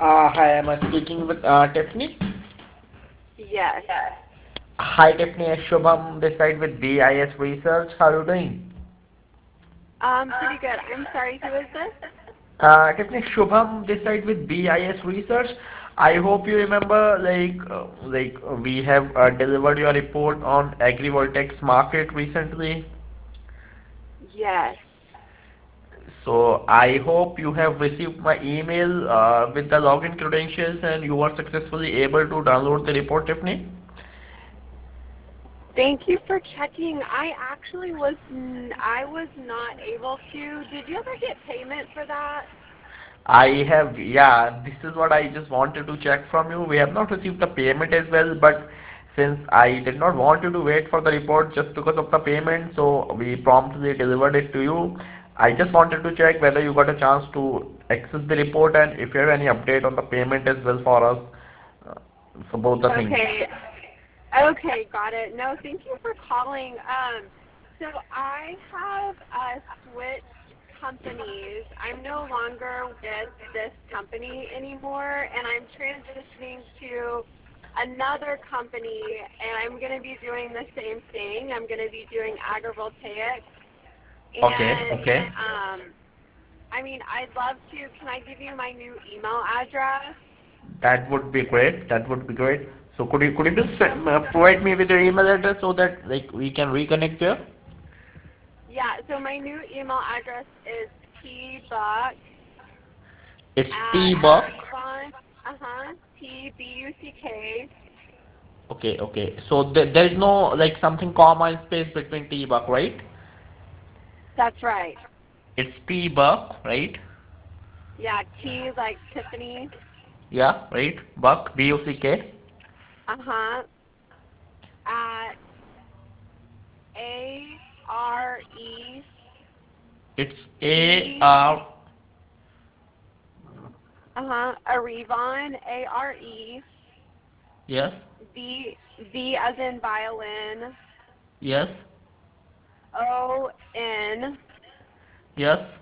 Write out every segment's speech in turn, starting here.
Hi, am I speaking with Tiffany? Yes. Hi, Tiffany. Shubham this side with BIS Research. How are you doing? Pretty good. I'm sorry, who is this? Tiffany, Shubham this side with BIS Research. I hope you remember, we have delivered your report on agrivoltaics market recently. Yes. So I hope you have received my email with the login credentials and you were successfully able to download the report, Tiffany. Thank you for checking. I was not able to. Did you ever get payment for that? I have, yeah, this is what I just wanted to check from you. We have not received the payment as well, but since I did not want you to wait for the report just because of the payment, so we promptly delivered it to you. I just wanted to check whether you got a chance to access the report and if you have any update on the payment as well for us, uh, for both the things. Okay. Okay, got it. No, thank you for calling. So I have switched companies. I'm no longer with this company anymore, and I'm transitioning to another company, and I'm going to be doing the same thing. I'm going to be doing agrivoltaics, Okay, and okay. I mean, I'd love to. Can I give you my new email address? That would be great. That would be great. So could you just provide me with your email address so that like we can reconnect there? Yeah, so my new email address is tbuck It's at T Buck. Revon, TBUCK. Okay, okay. So there is no like something comma in space between T Buck, right? That's right. It's T Buck, right? Yeah, T like Tiffany. Yeah, right. Buck, Buck. Uh-huh. At A-R-E-V, It's A R. Arevon, A-R-E, Yes, V as in violin, yes, O-N yes.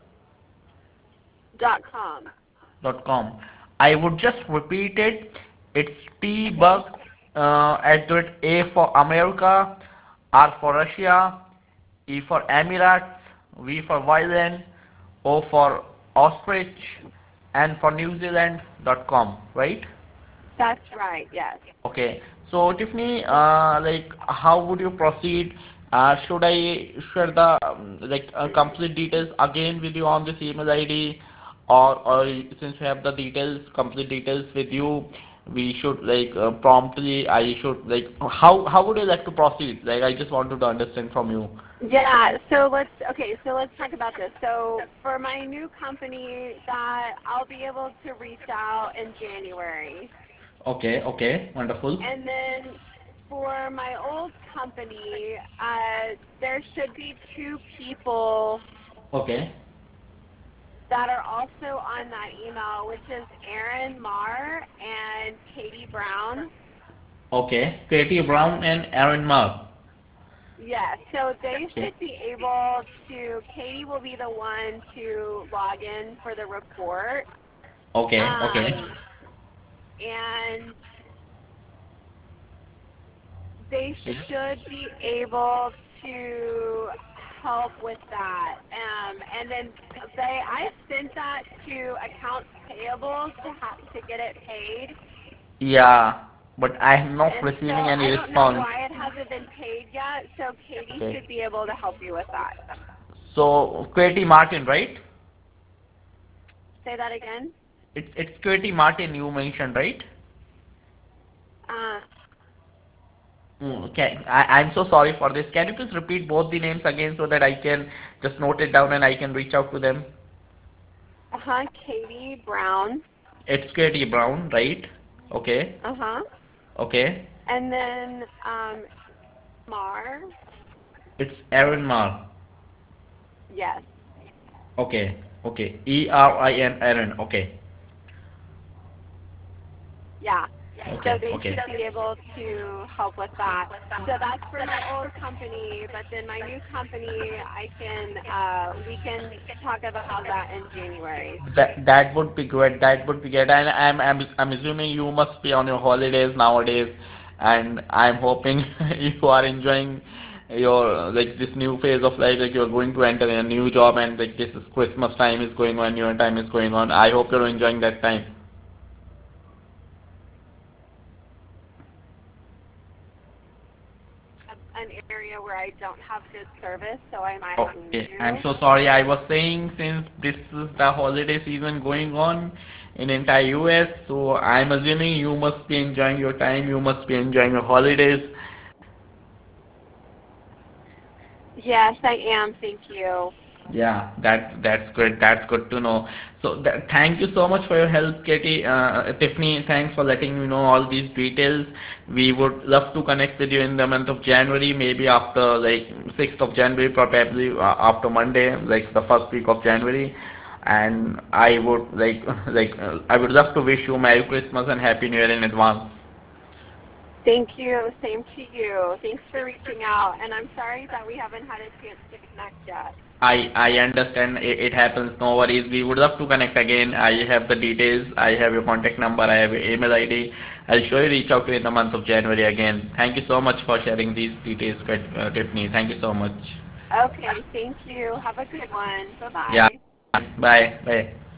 .com. .com. I would just repeat it. It's T Okay. Buck at the rate A for America, R for Russia, E for Emirates, V for violin, O for ostrich, N for New Zealand.com, right? That's right, yes. Okay, so Tiffany, how would you proceed? Should I share the complete details again with you on this email ID, or since we have the details, complete details with you, we should promptly. I should how would you like to proceed? Like I just wanted to understand from you. Yeah, so let's talk about this. So for my new company that I'll be able to reach out in January. Okay, okay, wonderful. And then for my old company, there should be two people Okay, that are also on that email, which is Aaron Marr and Katie Brown. okay. Katie Brown and Aaron Mark. Yes, so they Okay, should be able to, Katie will be the one to log in for the report. okay, okay. Um, and they Yes. should be able to help with that. And then I sent that to accounts payable to get it paid. Yeah, but I am not And so receiving any I don't know response. why it hasn't been paid yet. So Katie Okay. should be able to help you with that. So Katie Martin, right? Say that again. It's Katie Martin you mentioned, right? Uh, Okay. I'm so sorry for this. Can you please repeat both the names again so that I can just note it down and I can reach out to them? Katie Brown. It's Katie Brown, right? Okay. Uh huh. Okay. And then Mar. It's Aaron Mar. Yes. Okay. Okay. Erin Aaron. Okay. Yeah. So Okay, they okay. should be able to help with that. So that's for my old company, but then my new company, we can talk about that in January. That would be great. That would be great. And I'm assuming you must be on your holidays nowadays, and I'm hoping you are enjoying your like this new phase of life. Like you're going to enter a new job, and like this is Christmas time is going on, New Year time is going on. I hope you're enjoying that time. An area where I don't have good service, so I might lose Okay, I'm you. so sorry. I was saying since this is the holiday season going on in entire US, so I'm assuming you must be enjoying your time. You must be enjoying your holidays. Yes, I am. Thank you. Yeah, that's good. That's good to know. So thank you so much for your help, Katie. Tiffany, thanks for letting me know all these details. We would love to connect with you in the month of January, maybe after like 6th of January, probably after Monday, like the first week of January. And I would I would love to wish you Merry Christmas and Happy New Year in advance. Thank you. Same to you. Thanks for reaching out. And I'm sorry that we haven't had a chance to connect yet. I understand it happens. No worries. We would love to connect again. I have the details. I have your contact number. I have your email ID. I'll sure reach out to you in the month of January again. Thank you so much for sharing these details, Tiffany. Thank you so much. Okay. Thank you. Have a good one. Bye Yeah. bye. Bye. Bye.